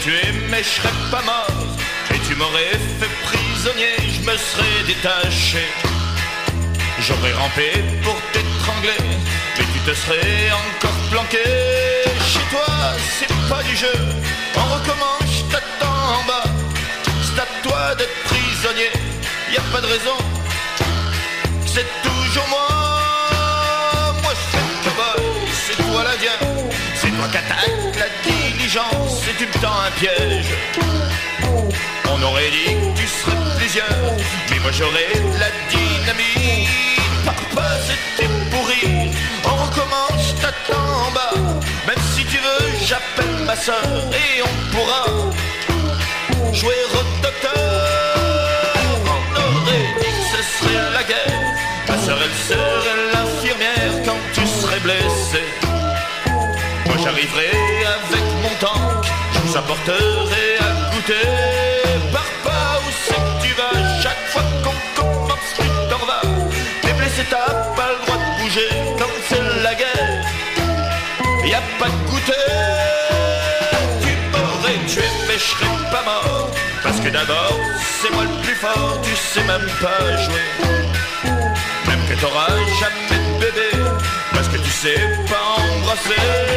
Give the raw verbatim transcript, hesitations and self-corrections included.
tué mais je serais pas mort. Et tu m'aurais fait prisonnier, je me serais détaché. J'aurais rampé pour t'étrangler, mais tu te serais encore planqué. Chez toi, c'est pas du jeu, on recommence, je t'attends en bas. C'est à toi d'être prisonnier, y a pas de raison. C'est toujours moi, moi je fais le cowboy, c'est toi l'Indien. C'est toi qui attaque la diligence et tu me tends un piège. On aurait dit que tu serais plusieurs, mais moi j'aurais la dynamite. Papa, c'était pour rire, on recommence, je t'attends en bas. Même si tu veux, j'appelle ma soeur et on pourra jouer au docteur. On aurait dit que ce serait la guerre, ma soeur elle serait l'infirmière quand tu serais blessé. Moi j'arriverai avec mon tank, je vous apporterai à goûter. Pars pas, où c'est que tu vas, chaque fois qu'on commence tu t'en vas. T'es blessé, t'as pas le droit de bouger, comme c'est la guerre, y a pas de goûter. Tu m'aurais tué mais je serais pas mort, parce que d'abord c'est moi le plus fort, tu sais même pas jouer. Même que t'auras jamais de bébé, parce que tu sais pas embrasser.